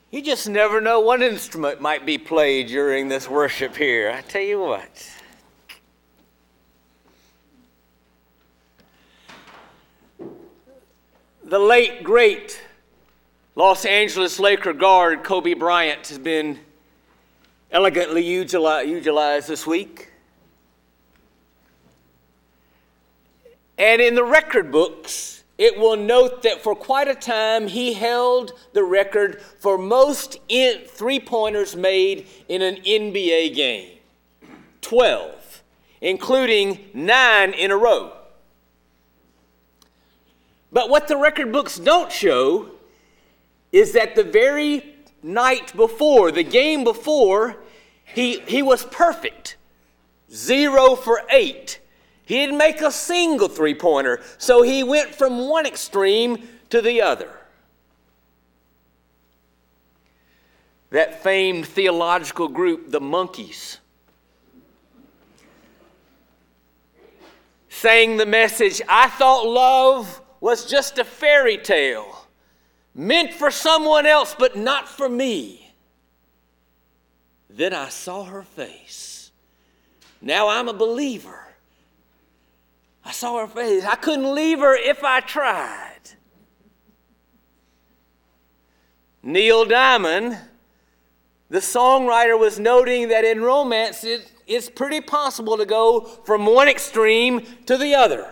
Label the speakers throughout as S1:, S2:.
S1: You just never know what instrument might be played during this worship here. I tell you what. The late, great Los Angeles Laker guard Kobe Bryant has been elegantly eulogized this week. And in the record books, it will note that for quite a time he held the record for most three-pointers made in an NBA game. 12, including 9 in a row. But what the record books don't show is that the very night before, the game before, he was perfect. 0 for 8. He didn't make a single three-pointer, so he went from one extreme to the other. That famed theological group, the Monkees, sang the message, "I thought love was just a fairy tale, meant for someone else but not for me. Then I saw her face. Now I'm a believer. I saw her face. I couldn't leave her if I tried." Neil Diamond, the songwriter, was noting that in romance it's pretty possible to go from one extreme to the other.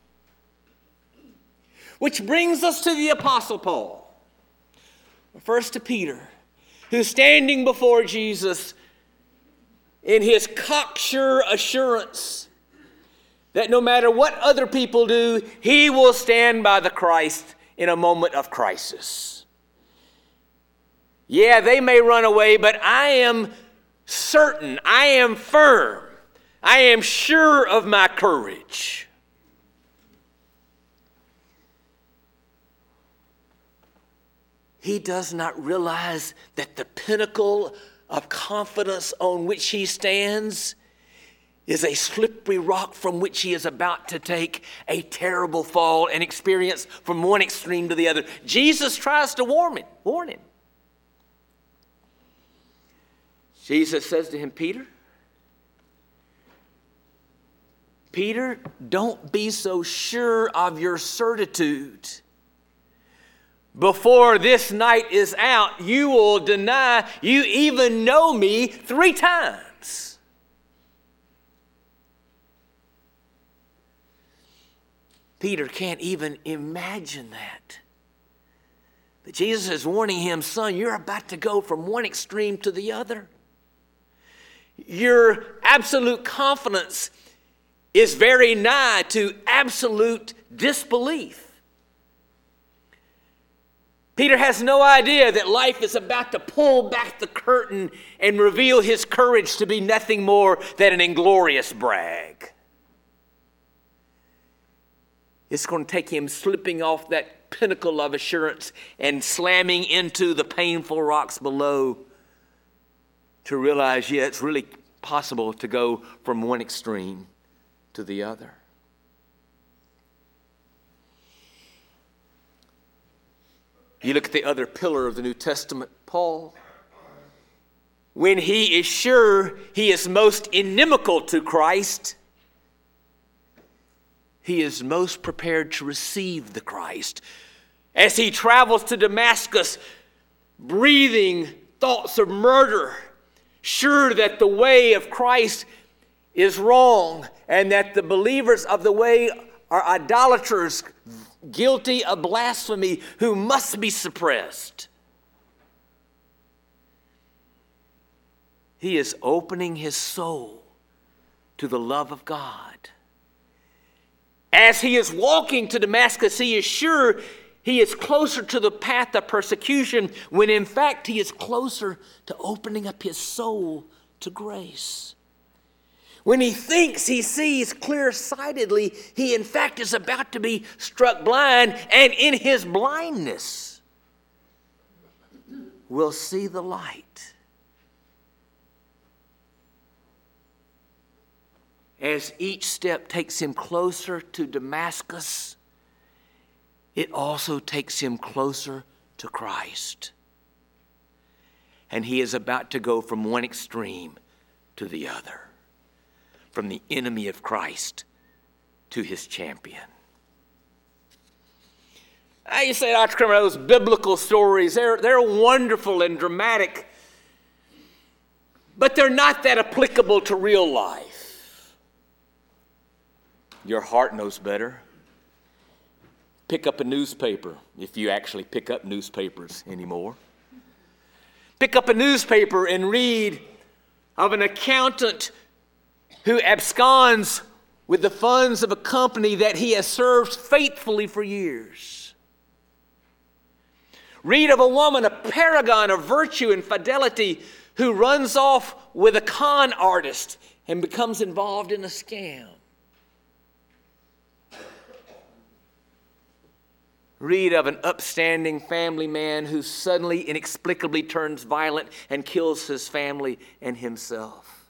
S1: Which brings us to the Apostle Paul. First to Peter, who's standing before Jesus in his cocksure assurance that no matter what other people do, he will stand by the Christ in a moment of crisis. Yeah, they may run away, but I am certain, I am firm, I am sure of my courage. He does not realize that the pinnacle of confidence on which he stands is a slippery rock from which he is about to take a terrible fall and experience from one extreme to the other. Jesus tries to warn him. Jesus says to him, Peter, don't be so sure of your certitude. Before this night is out, you will deny you even know me 3 times. Peter can't even imagine that. But Jesus is warning him, son, you're about to go from one extreme to the other. Your absolute confidence is very nigh to absolute disbelief. Peter has no idea that life is about to pull back the curtain and reveal his courage to be nothing more than an inglorious brag. It's going to take him slipping off that pinnacle of assurance and slamming into the painful rocks below to realize, yeah, it's really possible to go from one extreme to the other. You look at the other pillar of the New Testament, Paul. When he is sure he is most inimical to Christ, he is most prepared to receive the Christ. As he travels to Damascus, breathing thoughts of murder, sure that the way of Christ is wrong and that the believers of the way are idolaters, guilty of blasphemy, who must be suppressed. He is opening his soul to the love of God. As he is walking to Damascus, he is sure he is closer to the path of persecution, when in fact he is closer to opening up his soul to grace. When he thinks he sees clear-sightedly, he in fact is about to be struck blind, and in his blindness will see the light. As each step takes him closer to Damascus, it also takes him closer to Christ. And he is about to go from one extreme to the other, from the enemy of Christ to his champion. You say, Dr. Kramer, those biblical stories, they're wonderful and dramatic, but they're not that applicable to real life. Your heart knows better. Pick up a newspaper, if you actually pick up newspapers anymore. Pick up a newspaper and read of an accountant who absconds with the funds of a company that he has served faithfully for years. Read of a woman, a paragon of virtue and fidelity, who runs off with a con artist and becomes involved in a scam. Read of an upstanding family man who suddenly, inexplicably turns violent and kills his family and himself.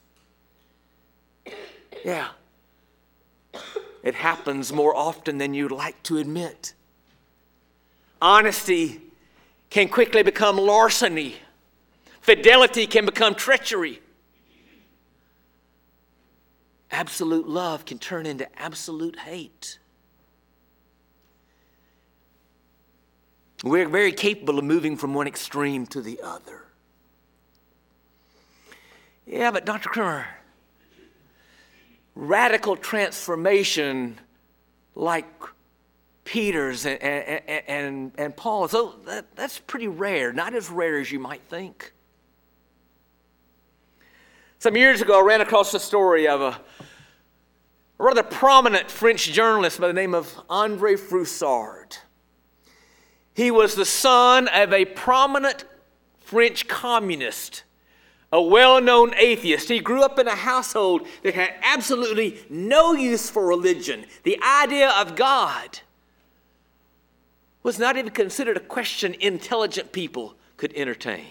S1: Yeah, it happens more often than you'd like to admit. Honesty can quickly become larceny. Fidelity can become treachery. Absolute love can turn into absolute hate. We're very capable of moving from one extreme to the other. Yeah, but Dr. Kramer, radical transformation like Peter's and Paul's, that's pretty rare, not as rare as you might think. Some years ago, I ran across the story of a rather prominent French journalist by the name of André Froussard. He was the son of a prominent French communist, a well-known atheist. He grew up in a household that had absolutely no use for religion. The idea of God was not even considered a question intelligent people could entertain.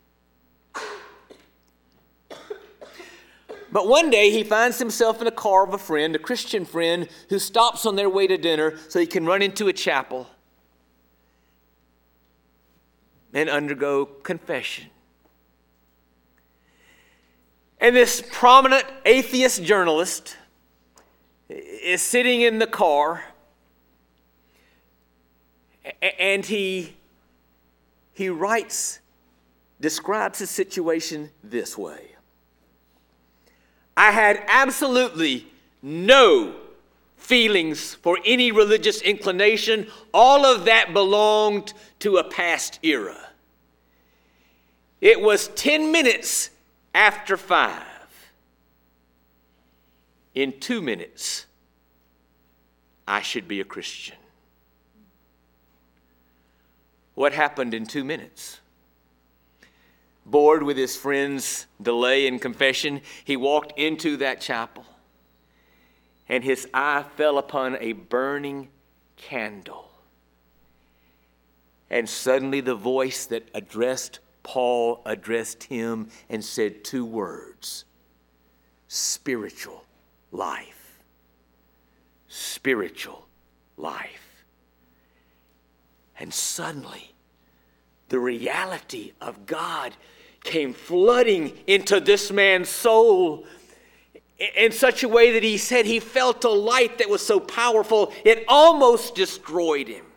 S1: But one day he finds himself in a car of a friend, a Christian friend, who stops on their way to dinner so he can run into a chapel and undergo confession. And this prominent atheist journalist is sitting in the car, and he describes his situation this way. I had absolutely no feelings for any religious inclination. All of that belonged to a past era. It was 10 minutes after 5. In 2 minutes, I should be a Christian. What happened in 2 minutes? Bored with his friend's delay in confession, he walked into that chapel, and his eye fell upon a burning candle. And suddenly the voice that addressed Paul addressed him and said 2 words: spiritual life. Spiritual life. And suddenly, the reality of God came flooding into this man's soul in such a way that he said he felt a light that was so powerful it almost destroyed him.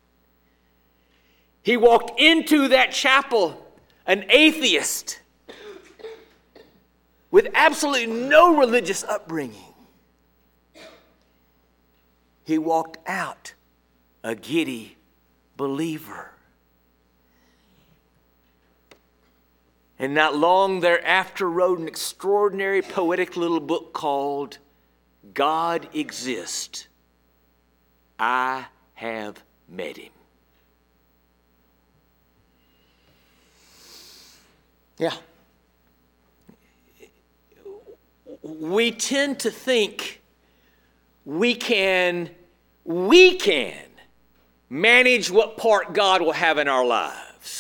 S1: He walked into that chapel, an atheist, with absolutely no religious upbringing. He walked out a giddy believer. And not long thereafter wrote an extraordinary poetic little book called God Exists. I Have Met Him. Yeah. We tend to think we can manage what part God will have in our lives.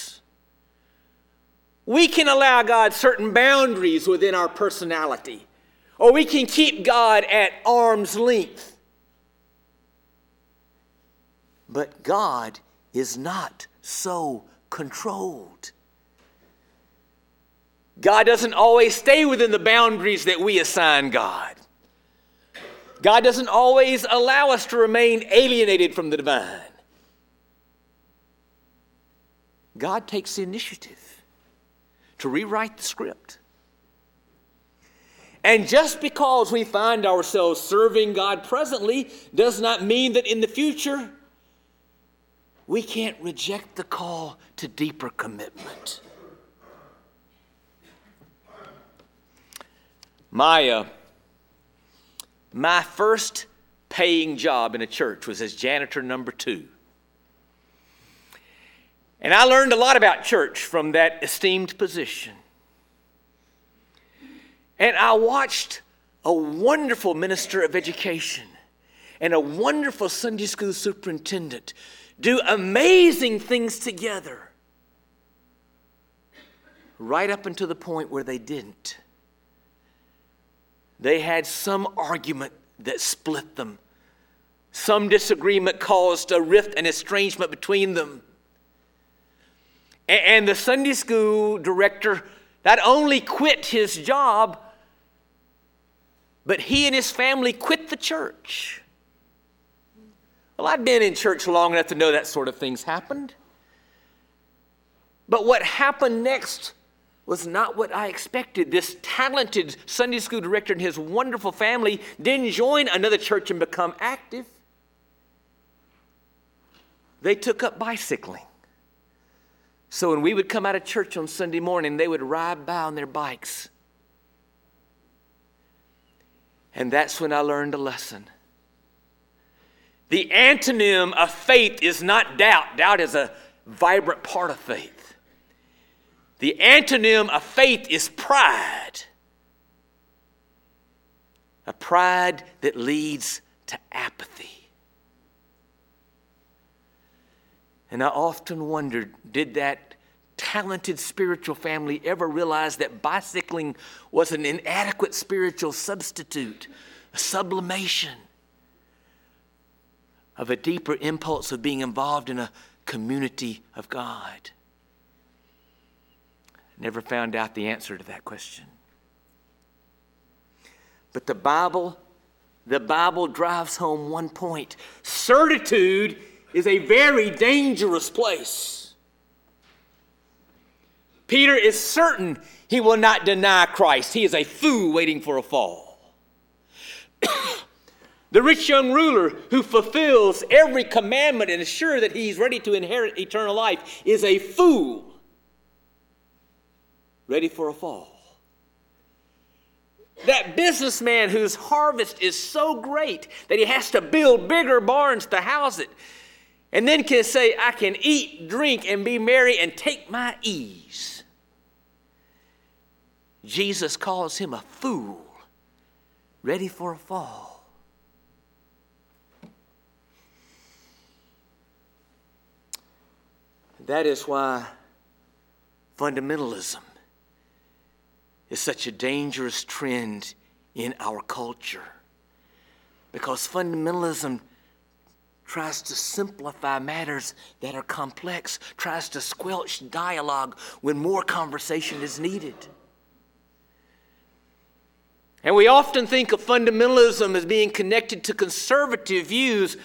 S1: We can allow God certain boundaries within our personality, or we can keep God at arm's length. But God is not so controlled. God doesn't always stay within the boundaries that we assign God. God doesn't always allow us to remain alienated from the divine. God takes the initiative to rewrite the script. And just because we find ourselves serving God presently does not mean that in the future we can't reject the call to deeper commitment. My first paying job in a church was as janitor number 2. And I learned a lot about church from that esteemed position. And I watched a wonderful minister of education and a wonderful Sunday school superintendent do amazing things together, right up until the point where they didn't. They had some argument that split them. Some disagreement caused a rift and estrangement between them. And the Sunday school director not only quit his job, but he and his family quit the church. Well, I'd been in church long enough to know that sort of things happened. But what happened next was not what I expected. This talented Sunday school director and his wonderful family didn't join another church and become active. They took up bicycling. So when we would come out of church on Sunday morning, they would ride by on their bikes. And that's when I learned a lesson. The antonym of faith is not doubt. Doubt is a vibrant part of faith. The antonym of faith is pride. A pride that leads to apathy. And I often wondered, did that talented spiritual family ever realize that bicycling was an inadequate spiritual substitute, a sublimation of a deeper impulse of being involved in a community of God? Never found out the answer to that question. But the Bible drives home one point. Certitude is a very dangerous place. Peter is certain he will not deny Christ. He is a fool waiting for a fall. The rich young ruler who fulfills every commandment and is sure that he's ready to inherit eternal life is a fool ready for a fall. That businessman whose harvest is so great that he has to build bigger barns to house it, and then can say, I can eat, drink, and be merry and take my ease. Jesus calls him a fool, ready for a fall. That is why fundamentalism is such a dangerous trend in our culture. Because fundamentalism tries to simplify matters that are complex, tries to squelch dialogue when more conversation is needed. And we often think of fundamentalism as being connected to conservative views,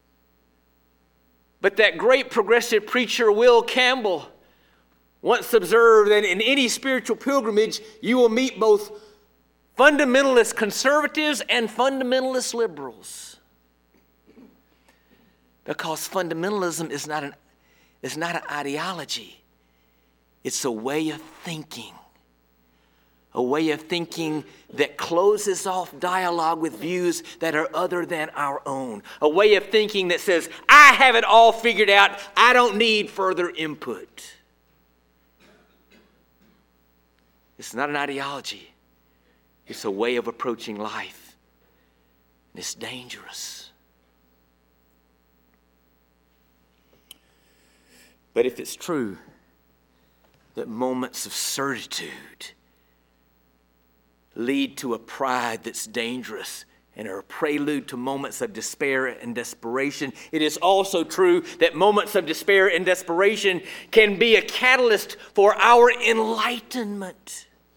S1: but that great progressive preacher Will Campbell once observed that in any spiritual pilgrimage, you will meet both fundamentalist conservatives and fundamentalist liberals. Because fundamentalism is not an ideology. It's a way of thinking. A way of thinking that closes off dialogue with views that are other than our own. A way of thinking that says, I have it all figured out. I don't need further input. It's not an ideology. It's a way of approaching life. And it's dangerous. But if it's true that moments of certitude lead to a pride that's dangerous and are a prelude to moments of despair and desperation, it is also true that moments of despair and desperation can be a catalyst for our enlightenment.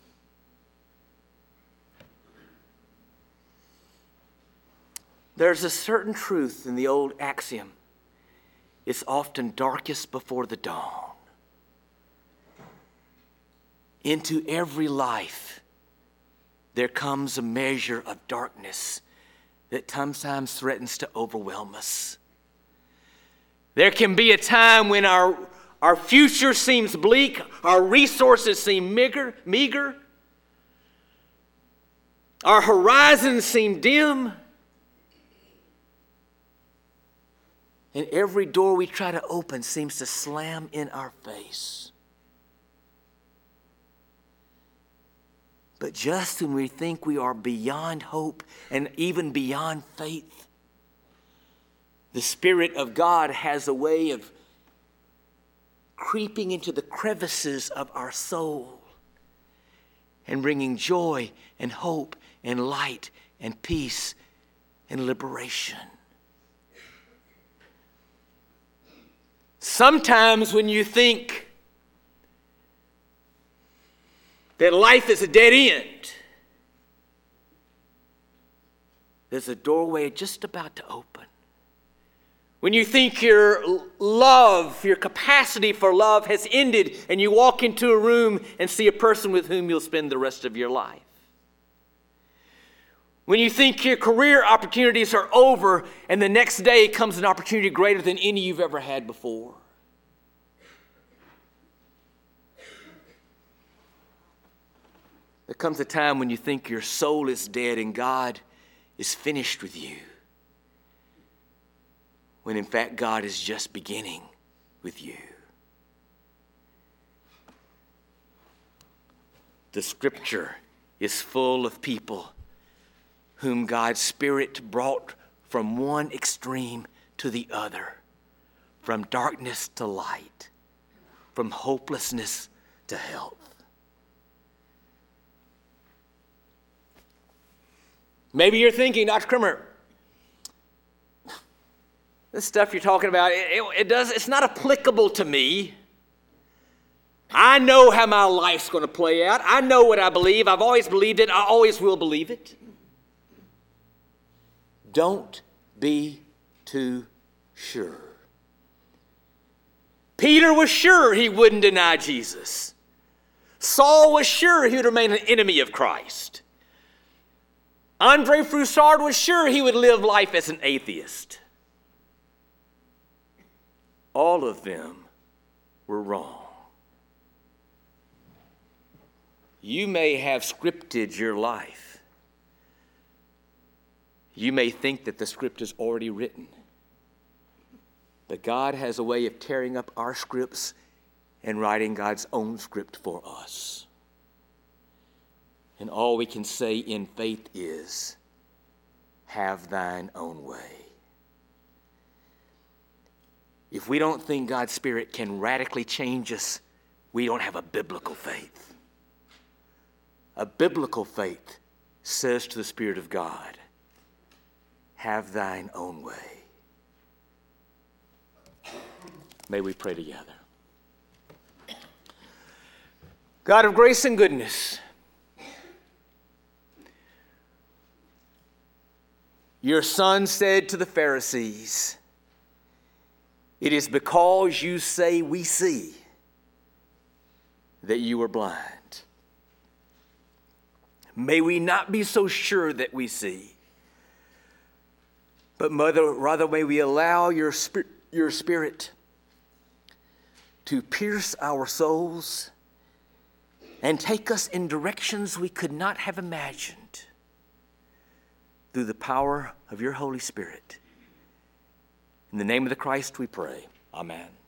S1: There's a certain truth in the old axiom. It's often darkest before the dawn. Into every life, there comes a measure of darkness that sometimes threatens to overwhelm us. There can be a time when our future seems bleak, our resources seem meager, our horizons seem dim, and every door we try to open seems to slam in our face. But just when we think we are beyond hope and even beyond faith, the Spirit of God has a way of creeping into the crevices of our soul and bringing joy and hope and light and peace and liberation. Sometimes when you think that life is a dead end, there's a doorway just about to open. When you think your love, your capacity for love has ended, and you walk into a room and see a person with whom you'll spend the rest of your life. When you think your career opportunities are over, and the next day comes an opportunity greater than any you've ever had before. There comes a time when you think your soul is dead and God is finished with you, when in fact God is just beginning with you. The Scripture is full of people whom God's Spirit brought from one extreme to the other, from darkness to light, from hopelessness to health. Maybe you're thinking, Dr. Krimmer, this stuff you're talking about, it's not applicable to me. I know how my life's going to play out. I know what I believe. I've always believed it. I always will believe it. Don't be too sure. Peter was sure he wouldn't deny Jesus. Saul was sure he would remain an enemy of Christ. Andre Froussard was sure he would live life as an atheist. All of them were wrong. You may have scripted your life. You may think that the script is already written. But God has a way of tearing up our scripts and writing God's own script for us. And all we can say in faith is, have thine own way. If we don't think God's Spirit can radically change us, we don't have a biblical faith. A biblical faith says to the Spirit of God, have thine own way. May we pray together. God of grace and goodness, your Son said to the Pharisees, it is because you say we see that you are blind. May we not be so sure that we see, but rather may we allow your Spirit to pierce our souls and take us in directions we could not have imagined through the power of your Holy Spirit. In the name of the Christ we pray. Amen.